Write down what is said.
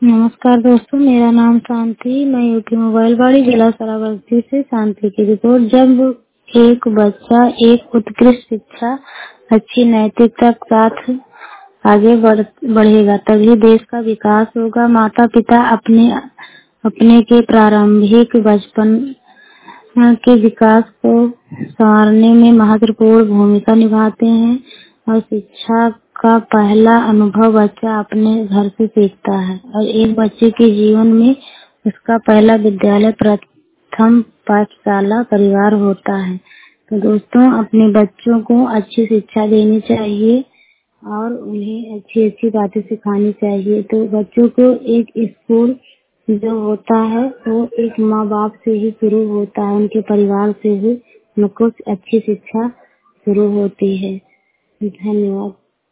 नमस्कार दोस्तों, मेरा नाम शांति। मैं यूपी मोबाइल वाली जिला श्रावस्ती से शांति की रिपोर्ट। जब एक बच्चा एक उत्कृष्ट शिक्षा, अच्छी नैतिकता के साथ आगे बढ़ेगा तभी देश का विकास होगा। माता पिता अपने के प्रारंभिक बचपन के विकास को संवारने में महत्वपूर्ण भूमिका निभाते हैं और शिक्षा का पहला अनुभव बच्चा अपने घर से सीखता है और एक बच्चे के जीवन में उसका पहला विद्यालय प्रथम पाठशाला परिवार होता है। तो दोस्तों, अपने बच्चों को अच्छी शिक्षा देनी चाहिए और उन्हें अच्छी अच्छी बातें सिखानी चाहिए। तो बच्चों को एक स्कूल जो होता है वो एक माँ बाप से ही शुरू होता है, उनके परिवार से ही उनको अच्छी शिक्षा शुरू होती है। धन्यवाद।